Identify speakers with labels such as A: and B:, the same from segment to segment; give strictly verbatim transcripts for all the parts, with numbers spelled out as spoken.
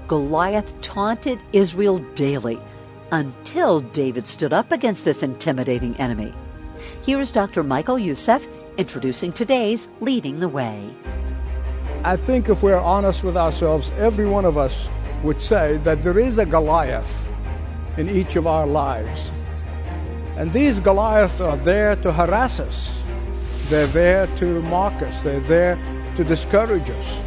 A: Goliath taunted Israel daily until David stood up against this intimidating enemy. Here is Doctor Michael Youssef introducing today's Leading the Way.
B: I think if we're honest with ourselves, every one of us would say that there is a Goliath in each of our lives. And these Goliaths are there to harass us. They're there to mock us. They're there to discourage us.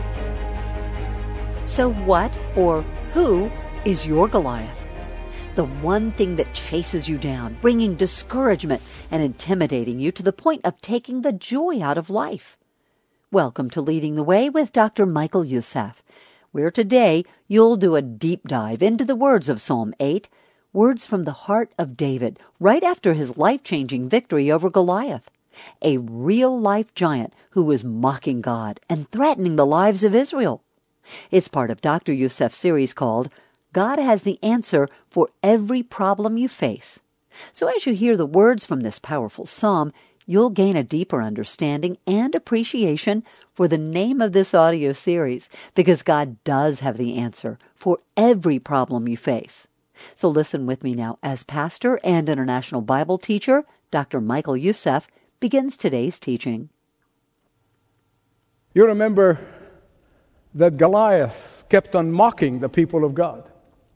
A: So what or who is your Goliath? The one thing that chases you down, bringing discouragement and intimidating you to the point of taking the joy out of life. Welcome to Leading the Way with Doctor Michael Youssef, where today you'll do a deep dive into the words of Psalm eight, words from the heart of David, right after his life-changing victory over Goliath, a real-life giant who was mocking God and threatening the lives of Israel. It's part of Doctor Youssef's series called God Has the Answer for Every Problem You Face. So as you hear the words from this powerful psalm, you'll gain a deeper understanding and appreciation for the name of this audio series, because God does have the answer for every problem you face. So listen with me now as pastor and international Bible teacher, Doctor Michael Youssef, begins today's teaching.
B: You remember that Goliath kept on mocking the people of God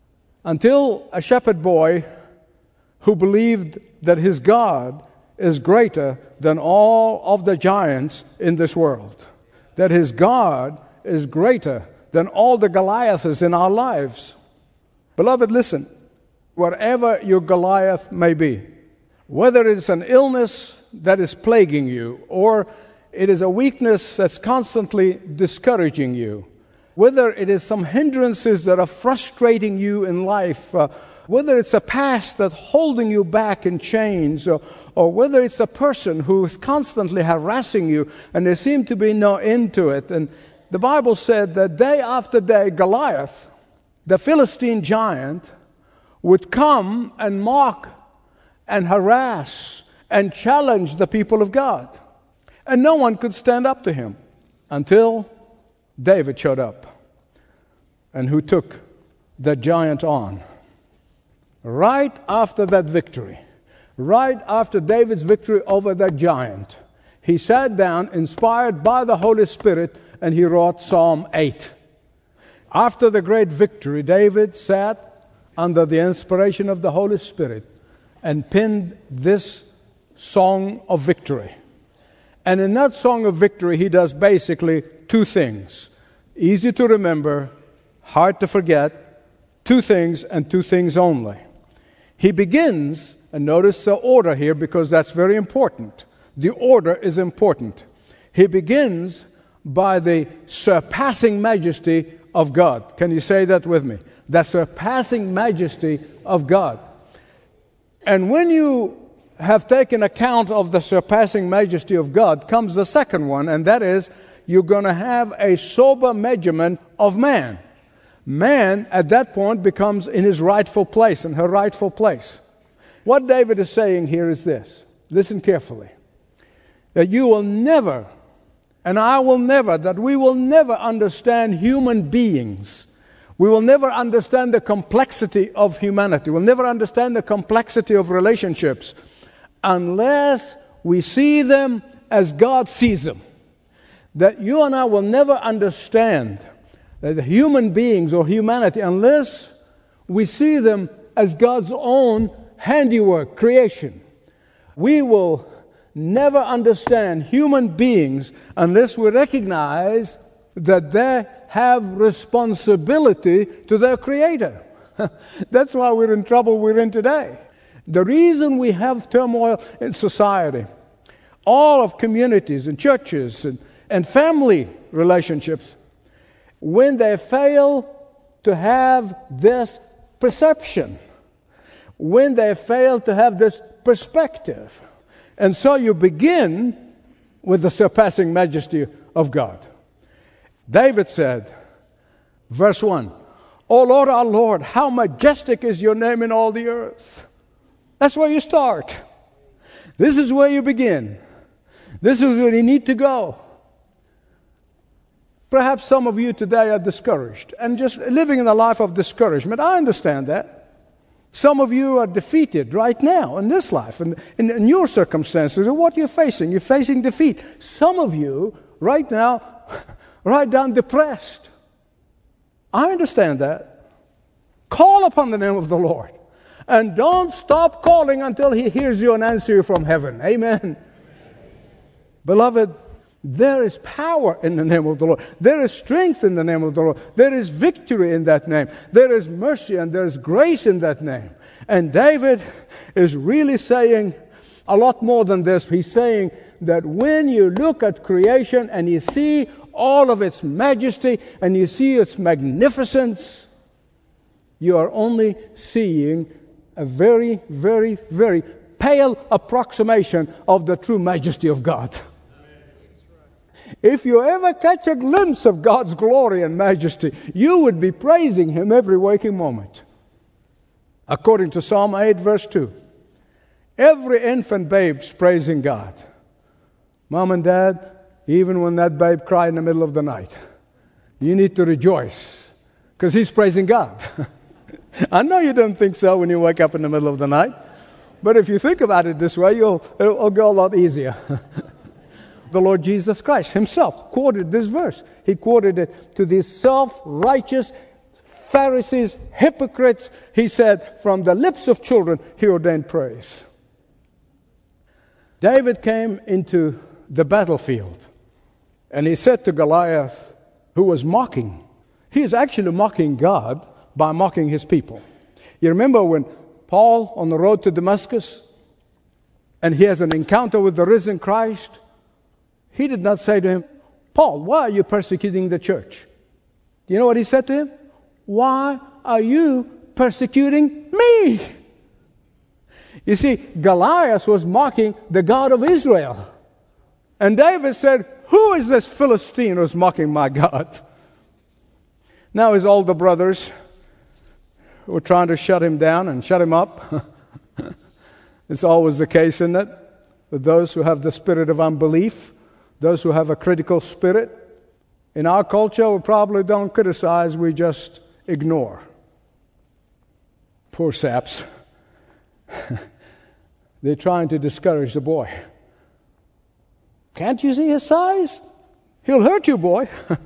B: until a shepherd boy who believed that his God is greater than all of the giants in this world, that his God is greater than all the Goliaths in our lives. Beloved, listen, whatever your Goliath may be, whether it's an illness that is plaguing you, or it is a weakness that's constantly discouraging you, whether it is some hindrances that are frustrating you in life, uh, whether it's a past that's holding you back in chains, or, or whether it's a person who is constantly harassing you and there seems to be no end to it. And the Bible said that day after day, Goliath, the Philistine giant, would come and mock and harass and challenge the people of God. And no one could stand up to him until David showed up, and who took the giant on. Right after that victory, right after David's victory over that giant, he sat down, inspired by the Holy Spirit, and he wrote Psalm eight. After the great victory, David sat under the inspiration of the Holy Spirit and penned this song of victory. And in that song of victory, he does basically two things. Easy to remember, hard to forget, two things and two things only. He begins, and notice the order here because that's very important. The order is important. He begins by the surpassing majesty of God. Can you say that with me? The surpassing majesty of God. And when you have taken account of the surpassing majesty of God, comes the second one, and that is you're going to have a sober measurement of man. Man, at that point, becomes in his rightful place, in her rightful place. What David is saying here is this. Listen carefully. That you will never, and I will never, that we will never understand human beings. We will never understand the complexity of humanity. We'll never understand the complexity of relationships unless we see them as God sees them. That you and I will never understand that human beings or humanity unless we see them as God's own handiwork, creation. We will never understand human beings unless we recognize that they have responsibility to their Creator. That's why we're in trouble we're in today. The reason we have turmoil in society, all of communities and churches and, and family relationships, when they fail to have this perception, when they fail to have this perspective. And so you begin with the surpassing majesty of God. David said, verse one, O Lord, our Lord, how majestic is your name in all the earth. That's where you start. This is where you begin. This is where you need to go. Perhaps some of you today are discouraged and just living in a life of discouragement. I understand that. Some of you are defeated right now in this life, and in, in your circumstances, and what you're facing. You're facing defeat. Some of you right now, right down depressed. I understand that. Call upon the name of the Lord. And don't stop calling until He hears you and answers you from heaven. Amen. Amen. Beloved, there is power in the name of the Lord. There is strength in the name of the Lord. There is victory in that name. There is mercy and there is grace in that name. And David is really saying a lot more than this. He's saying that when you look at creation and you see all of its majesty and you see its magnificence, you are only seeing a very, very, very pale approximation of the true majesty of God. If you ever catch a glimpse of God's glory and majesty, you would be praising Him every waking moment. According to Psalm eight, verse two, every infant babe's praising God. Mom and Dad, even when that babe cried in the middle of the night, you need to rejoice because he's praising God. I know you don't think so when you wake up in the middle of the night, but if you think about it this way, you'll, it'll go a lot easier. The Lord Jesus Christ Himself quoted this verse. He quoted it to these self-righteous Pharisees, hypocrites. He said, from the lips of children He ordained praise. David came into the battlefield and he said to Goliath, who was mocking, he is actually mocking God by mocking His people. You remember when Paul on the road to Damascus and he has an encounter with the risen Christ, he did not say to him, Paul, why are you persecuting the church? Do you know what he said to him? Why are you persecuting me? You see, Goliath was mocking the God of Israel. And David said, who is this Philistine who's mocking my God? Now his older brothers were trying to shut him down and shut him up. It's always the case, isn't it? With those who have the spirit of unbelief, those who have a critical spirit. In our culture, we probably don't criticize, we just ignore. Poor saps. They're trying to discourage the boy. Can't you see his size? He'll hurt you, boy.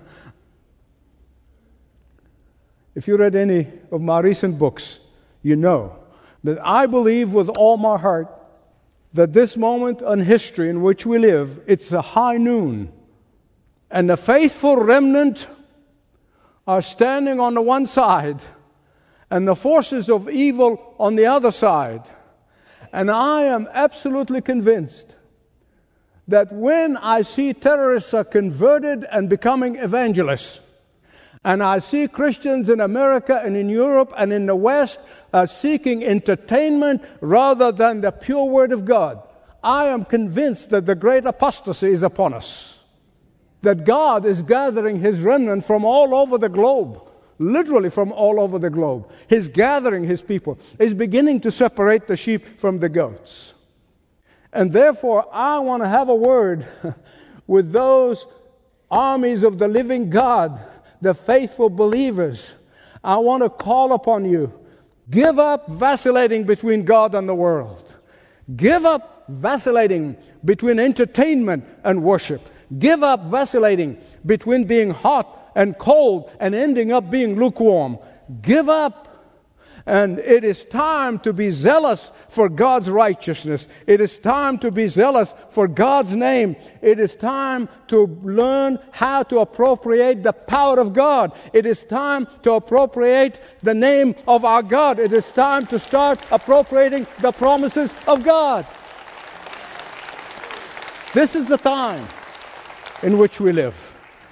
B: If you read any of my recent books, you know that I believe with all my heart that this moment in history in which we live, it's a high noon. And the faithful remnant are standing on the one side and the forces of evil on the other side. And I am absolutely convinced that when I see terrorists are converted and becoming evangelists, and I see Christians in America and in Europe and in the West uh, seeking entertainment rather than the pure Word of God, I am convinced that the great apostasy is upon us. That God is gathering His remnant from all over the globe, literally from all over the globe. He's gathering His people. He's beginning to separate the sheep from the goats. And therefore, I want to have a word with those armies of the living God, the faithful believers. I want to call upon you. Give up vacillating between God and the world. Give up vacillating between entertainment and worship. Give up vacillating between being hot and cold and ending up being lukewarm. Give up. And it is time to be zealous for God's righteousness. It is time to be zealous for God's name. It is time to learn how to appropriate the power of God. It is time to appropriate the name of our God. It is time to start appropriating the promises of God. This is the time in which we live.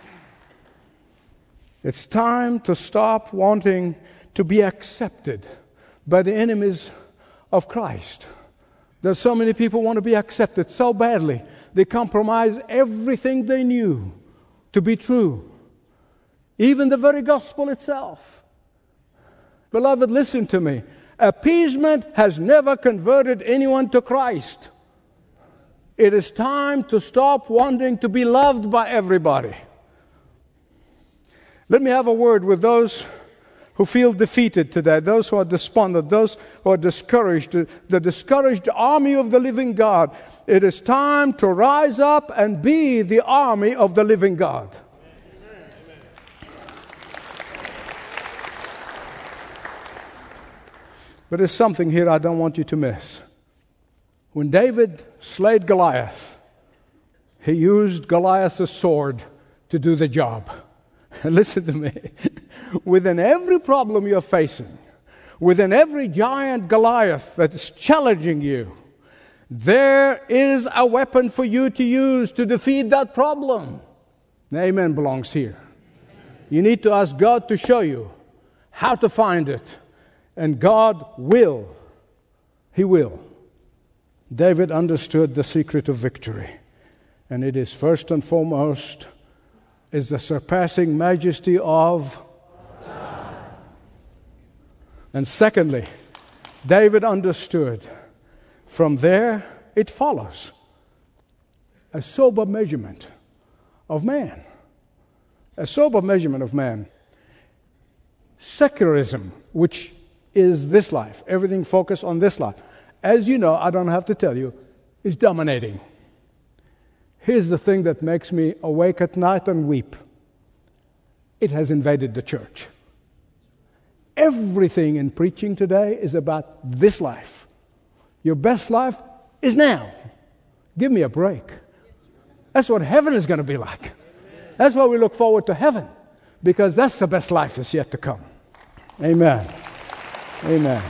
B: It's time to stop wanting to be accepted by the enemies of Christ. There's so many people want to be accepted so badly. They compromise everything they knew to be true. Even the very gospel itself. Beloved, listen to me. Appeasement has never converted anyone to Christ. It is time to stop wanting to be loved by everybody. Let me have a word with those who feel defeated today, those who are despondent, those who are discouraged, the, the discouraged army of the living God. It is time to rise up and be the army of the living God. Amen. But there's something here I don't want you to miss. When David slayed Goliath, he used Goliath's sword to do the job. Listen to me. Within every problem you're facing, within every giant Goliath that is challenging you, there is a weapon for you to use to defeat that problem. The amen belongs here. You need to ask God to show you how to find it. And God will. He will. David understood the secret of victory. And it is first and foremost is the surpassing majesty of God. And secondly, David understood. From there, it follows a sober measurement of man. A sober measurement of man. Secularism, which is this life, everything focused on this life, as you know, I don't have to tell you, is dominating. Here's the thing that makes me awake at night and weep. It has invaded the church. Everything in preaching today is about this life. Your best life is now. Give me a break. That's what heaven is going to be like. That's why we look forward to heaven, because that's the best life that's yet to come. Amen. Amen.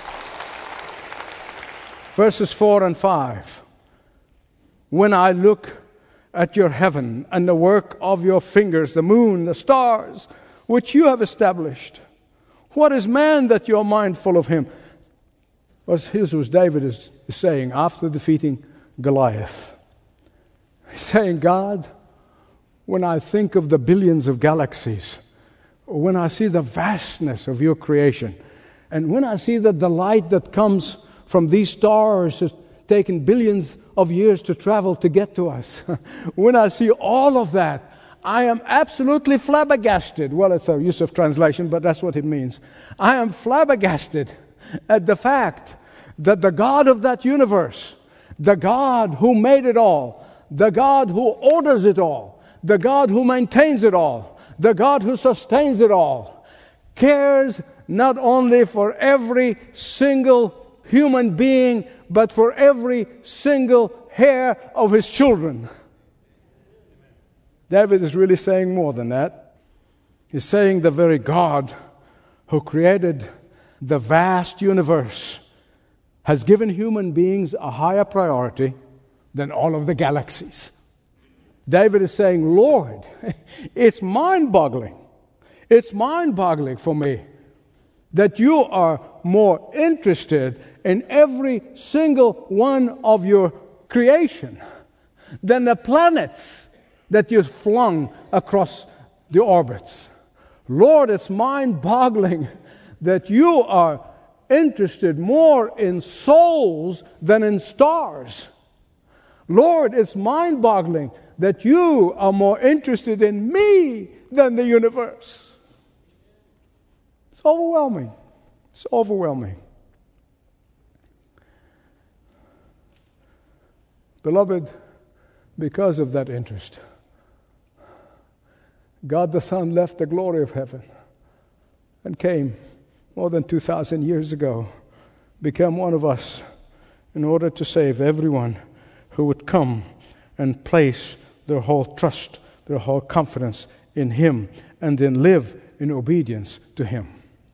B: Verses four and five. When I look at your heaven and the work of your fingers, the moon, the stars, which you have established, what is man that you are mindful of him? Well, here's what David is saying after defeating Goliath. He's saying, God, when I think of the billions of galaxies, when I see the vastness of your creation, and when I see the delight that comes from these stars, it's taken billions of years to travel to get to us. When I see all of that, I am absolutely flabbergasted. Well, it's a use of translation, but that's what it means. I am flabbergasted at the fact that the God of that universe, the God who made it all, the God who orders it all, the God who maintains it all, the God who sustains it all, cares not only for every single human being, but for every single hair of his children. David is really saying more than that. He's saying the very God who created the vast universe has given human beings a higher priority than all of the galaxies. David is saying, Lord, it's mind-boggling. It's mind-boggling for me that you are more interested in every single one of your creation than the planets that you've flung across the orbits. Lord, it's mind-boggling that you are interested more in souls than in stars. Lord, it's mind-boggling that you are more interested in me than the universe. It's overwhelming. It's overwhelming. Beloved, because of that interest, God the Son left the glory of heaven and came more than two thousand years ago, became one of us in order to save everyone who would come and place their whole trust, their whole confidence in Him, and then live in obedience to Him.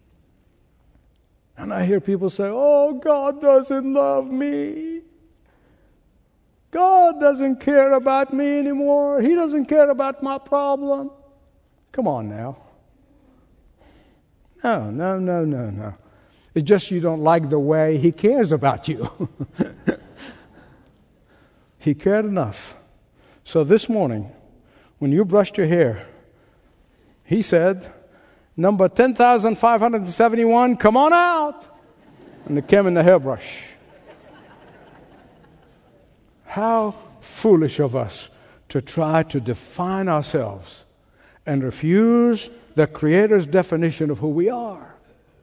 B: And I hear people say, oh, God doesn't love me. God doesn't care about me anymore. He doesn't care about my problem. Come on now. No, no, no, no, no. It's just you don't like the way He cares about you. He cared enough. So this morning, when you brushed your hair, He said, number ten thousand five hundred seventy-one, come on out. And it came in the hairbrush. How foolish of us to try to define ourselves and refuse the Creator's definition of who we are.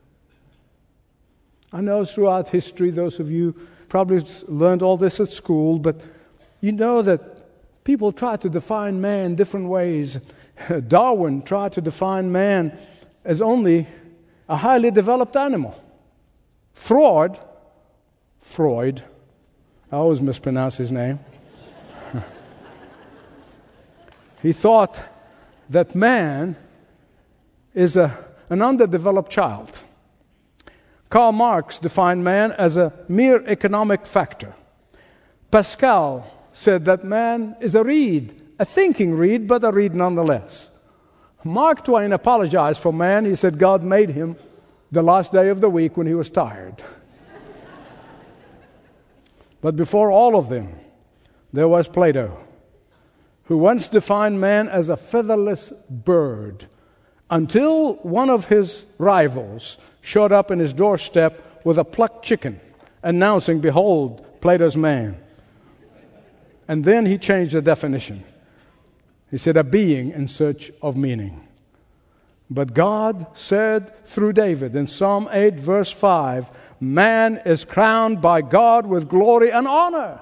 B: I know throughout history, those of you probably learned all this at school, but you know that people try to define man different ways. Darwin tried to define man as only a highly developed animal. Freud, Freud, I always mispronounce his name. He thought that man is a, an underdeveloped child. Karl Marx defined man as a mere economic factor. Pascal said that man is a reed, a thinking reed, but a reed nonetheless. Mark Twain apologized for man. He said God made him the last day of the week when he was tired. But before all of them, there was Plato, who once defined man as a featherless bird, until one of his rivals showed up in his doorstep with a plucked chicken, announcing, "Behold, Plato's man." And then he changed the definition. He said, "A being in search of meaning." But God said through David in Psalm eight, verse five, man is crowned by God with glory and honor.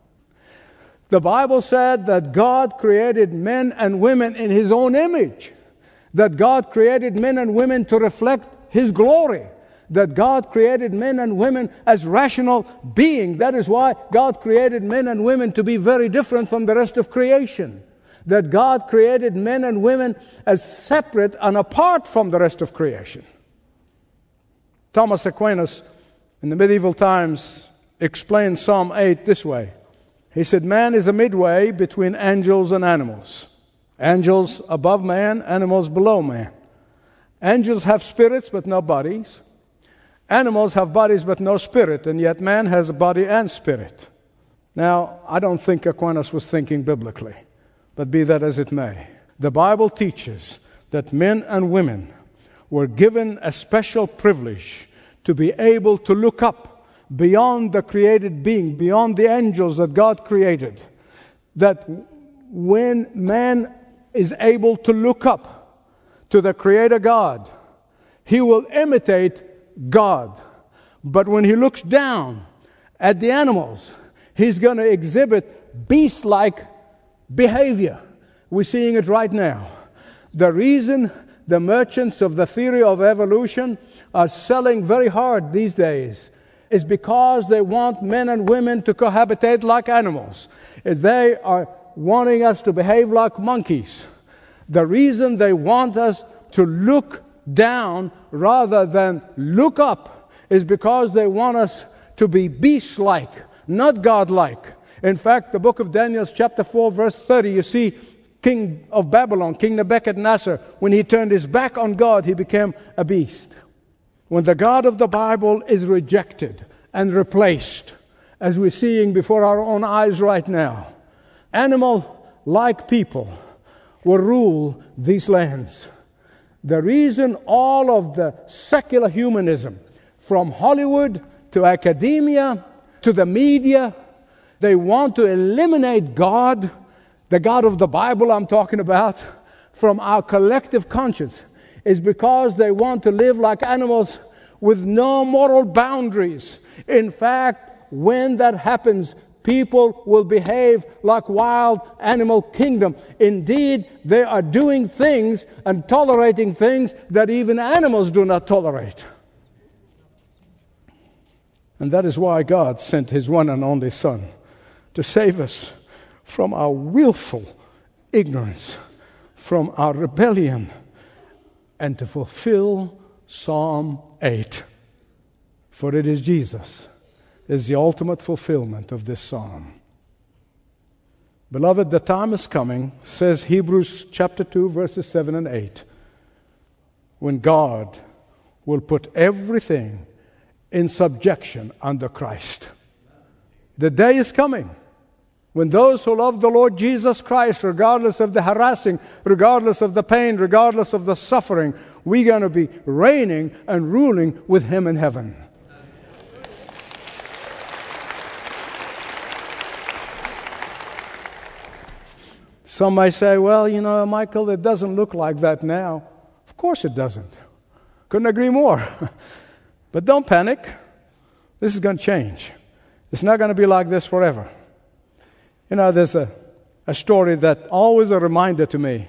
B: The Bible said that God created men and women in His own image, that God created men and women to reflect His glory, that God created men and women as rational beings. That is why God created men and women to be very different from the rest of creation. That God created men and women as separate and apart from the rest of creation. Thomas Aquinas, in the medieval times, explained Psalm eight this way. He said, man is a midway between angels and animals. Angels above man, animals below man. Angels have spirits but no bodies. Animals have bodies but no spirit, and yet man has a body and spirit. Now, I don't think Aquinas was thinking biblically, but be that as it may. The Bible teaches that men and women were given a special privilege to be able to look up beyond the created being, beyond the angels that God created. That when man is able to look up to the Creator God, he will imitate God. But when he looks down at the animals, he's going to exhibit beast-like behavior. We're seeing it right now. The reason the merchants of the theory of evolution are selling very hard these days is because they want men and women to cohabitate like animals. Is they are wanting us to behave like monkeys. The reason they want us to look down rather than look up is because they want us to be beast-like, not God-like. In fact, the book of Daniel, chapter four, verse thirty, you see King of Babylon, King Nebuchadnezzar, when he turned his back on God, he became a beast. When the God of the Bible is rejected and replaced, as we're seeing before our own eyes right now, animal-like people will rule these lands. The reason all of the secular humanism, from Hollywood to academia to the media, they want to eliminate God, the God of the Bible I'm talking about, from our collective conscience, is because they want to live like animals with no moral boundaries. In fact, when that happens, people will behave like wild animal kingdom. Indeed, they are doing things and tolerating things that even animals do not tolerate. And that is why God sent His one and only Son to save us from our willful ignorance, from our rebellion, and to fulfill Psalm eight. For it is Jesus is the ultimate fulfillment of this psalm. Beloved, the time is coming, says Hebrews chapter two, verses seven and eight, when God will put everything in subjection under Christ. The day is coming when those who love the Lord Jesus Christ, regardless of the harassing, regardless of the pain, regardless of the suffering, we're going to be reigning and ruling with Him in heaven. Some may say, well, you know, Michael, it doesn't look like that now. Of course it doesn't. Couldn't agree more. But don't panic. This is going to change. It's not going to be like this forever. You know, there's a, a story that always a reminder to me,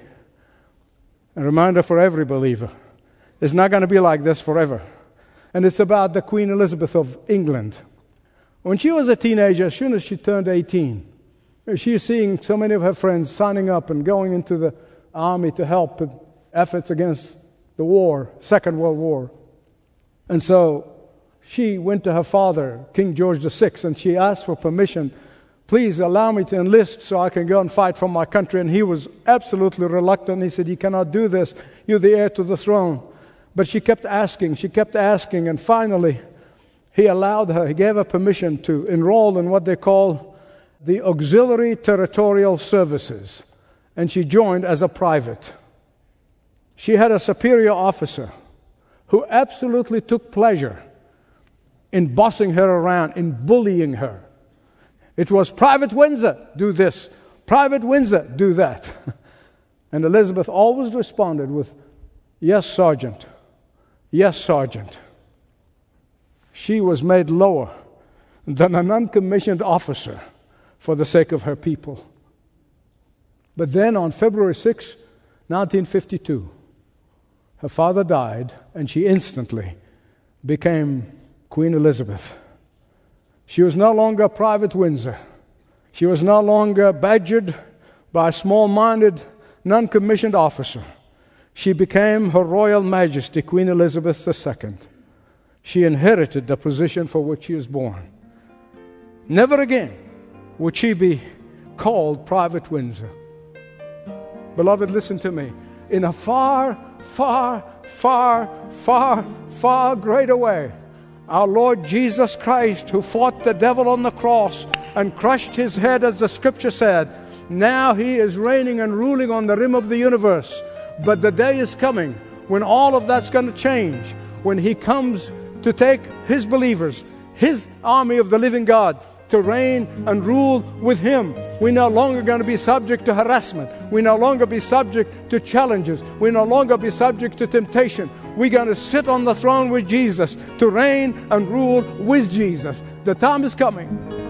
B: a reminder for every believer. It's not going to be like this forever. And it's about the Queen Elizabeth of England. When she was a teenager, as soon as she turned eighteen, she was seeing so many of her friends signing up and going into the army to help in efforts against the war, Second World War. And so she went to her father, King George the Sixth, and she asked for permission. Please allow me to enlist so I can go and fight for my country. And he was absolutely reluctant. He said, you cannot do this. You're the heir to the throne. But she kept asking, she kept asking, and finally he allowed her, he gave her permission to enroll in what they call the Auxiliary Territorial Services. And she joined as a private. She had a superior officer who absolutely took pleasure in bossing her around, in bullying her. It was Private Windsor, do this. Private Windsor, do that. And Elizabeth always responded with, yes, Sergeant. Yes, Sergeant. She was made lower than an uncommissioned officer for the sake of her people. But then on February sixth, nineteen fifty-two, her father died, and she instantly became Queen Elizabeth. She was no longer Private Windsor. She was no longer badgered by a small-minded, non-commissioned officer. She became Her Royal Majesty, Queen Elizabeth the Second. She inherited the position for which she was born. Never again would she be called Private Windsor. Beloved, listen to me. In a far, far, far, far, far greater way, our Lord Jesus Christ, who fought the devil on the cross and crushed his head, as the Scripture said, now he is reigning and ruling on the rim of the universe. But the day is coming when all of that's going to change, when he comes to take his believers, his army of the living God, to reign and rule with him. We're no longer going to be subject to harassment. We no longer be subject to challenges. We no longer be subject to temptation. We're going to sit on the throne with Jesus, to reign and rule with Jesus. The time is coming.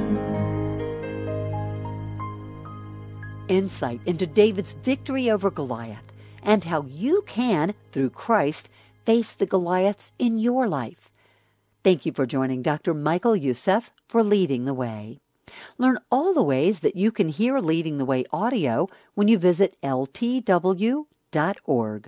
A: Insight into David's victory over Goliath and how you can, through Christ, face the Goliaths in your life. Thank you for joining Doctor Michael Youssef for Leading the Way. Learn all the ways that you can hear Leading the Way audio when you visit L T W dot org.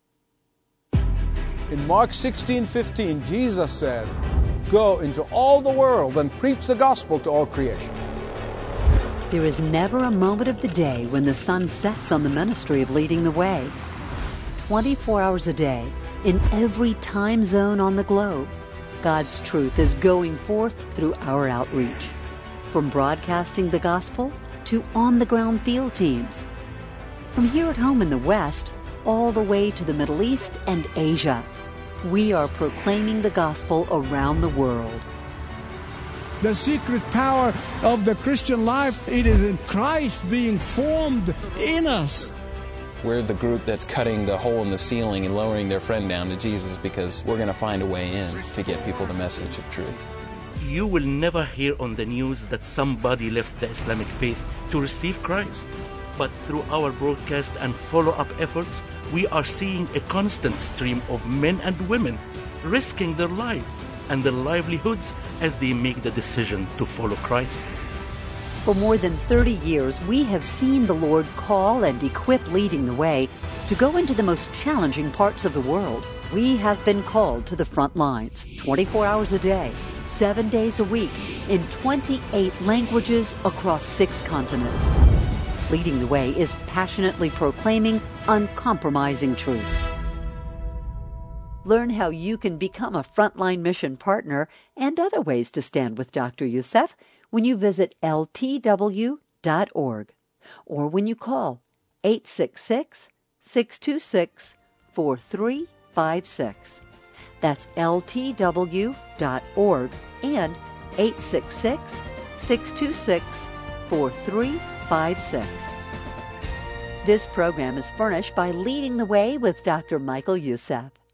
B: In Mark sixteen fifteen, Jesus said, go into all the world and preach the gospel to all creation.
A: There is never a moment of the day when the sun sets on the ministry of Leading the Way. twenty-four hours a day, in every time zone on the globe, God's truth is going forth through our outreach. From broadcasting the gospel to on-the-ground field teams. From here at home in the West, all the way to the Middle East and Asia, we are proclaiming the gospel around the world.
C: The secret power of the Christian life, it is in Christ being formed in us.
D: We're the group that's cutting the hole in the ceiling and lowering their friend down to Jesus, because we're going to find a way in to get people the message of truth.
E: You will never hear on the news that somebody left the Islamic faith to receive Christ. But through our broadcast and follow-up efforts, we are seeing a constant stream of men and women risking their lives and their livelihoods as they make the decision to follow Christ.
A: For more than thirty years, we have seen the Lord call and equip Leading the Way to go into the most challenging parts of the world. We have been called to the front lines, twenty-four hours a day, seven days a week, in twenty-eight languages across six continents. Leading the Way is passionately proclaiming uncompromising truth. Learn how you can become a frontline mission partner and other ways to stand with Doctor Youssef when you visit L T W dot org or when you call eight six six, six two six, four three five six. That's L T W dot org and eight six six, six two six, four three five six. This program is furnished by Leading the Way with Doctor Michael Youssef.